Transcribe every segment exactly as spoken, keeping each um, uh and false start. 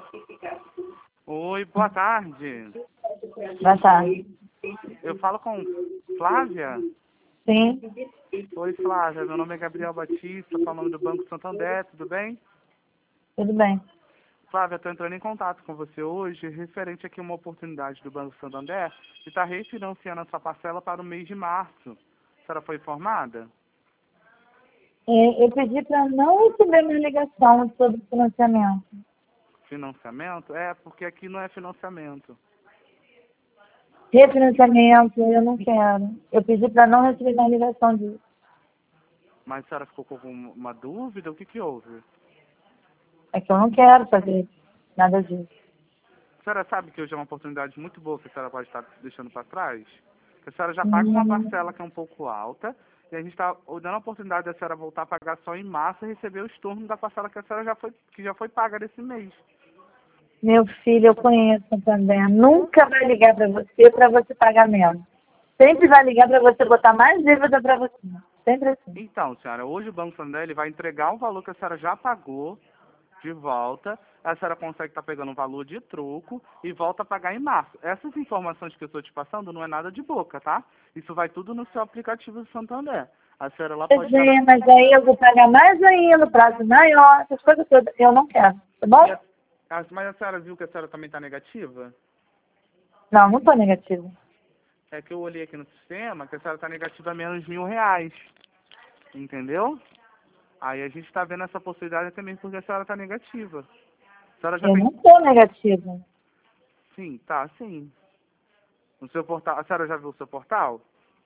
Oi, boa tarde. Boa tarde. Eu falo com Flávia? Sim, Oi, Flávia. Meu nome é Gabriel Batista, falando do Banco Santander, tudo bem? tudo bem. Flávia, estou entrando em contato com você hoje, referente aqui a uma oportunidade do Banco Santander de estar refinanciando a sua parcela para o mês de março. A senhora foi informada? É, eu pedi para não receber minha ligação sobre financiamento. Financiamento? É, porque aqui não é financiamento. Refinanciamento, eu não quero. Eu pedi para não receber minha ligação disso. Mas a senhora ficou com alguma dúvida? O que que houve? É que eu não quero fazer nada disso. A senhora sabe que hoje é uma oportunidade muito boa que a senhora pode estar deixando para trás? Que a senhora já paga uma Hum, parcela que é um pouco alta e a gente está dando a oportunidade da senhora voltar a pagar só em março e receber o estorno da parcela que a senhora já foi, que já foi paga desse mês. Meu filho, eu conheço Santander. Nunca vai ligar para você para você pagar menos. Sempre vai ligar para você botar mais dívida para você. Sempre assim. Então, senhora, hoje o Banco Santander ele vai entregar o valor que a senhora já pagou de volta, a senhora consegue estar pegando um valor de troco e volta a pagar em março. Essas informações que eu estou te passando não é nada de boca, tá? Isso vai tudo no seu aplicativo do Santander. A senhora lá pode Pois estar... é, mas aí eu vou pagar mais ainda, prazo maior, essas coisas todas. Eu não quero, tá bom? E a- a- Mas a senhora viu que a senhora também está negativa? Não, não tô negativa. É que eu olhei aqui no sistema que a senhora está negativa a menos mil reais. Entendeu? Aí a gente está vendo essa possibilidade também porque a senhora está negativa. A senhora já Eu tem... não tô negativa. Sim, tá, sim. No seu portal... A senhora já viu o seu portal?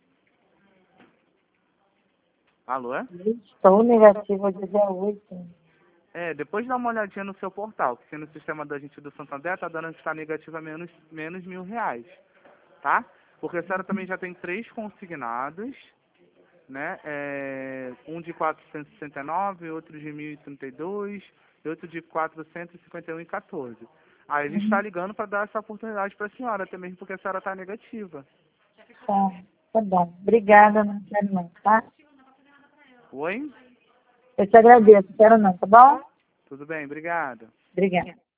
Alô, é? Estou negativa de dia oito. É, depois dá uma olhadinha no seu portal, que no sistema da gente do Santander tá dando que está negativa menos, menos mil reais, tá? Porque a senhora também já tem três consignados, né? É, um de quatrocentos e sessenta e nove, outro de mil e trinta e dois, e outro de quatrocentos e cinquenta e um e quatorze. Aí a gente está ligando para dar essa oportunidade para a senhora, até mesmo porque a senhora está negativa. Tá, tá bom. Obrigada, não quero não, tá? Oi? Eu te agradeço, quero não, tá bom? Tudo bem, obrigado. Obrigada.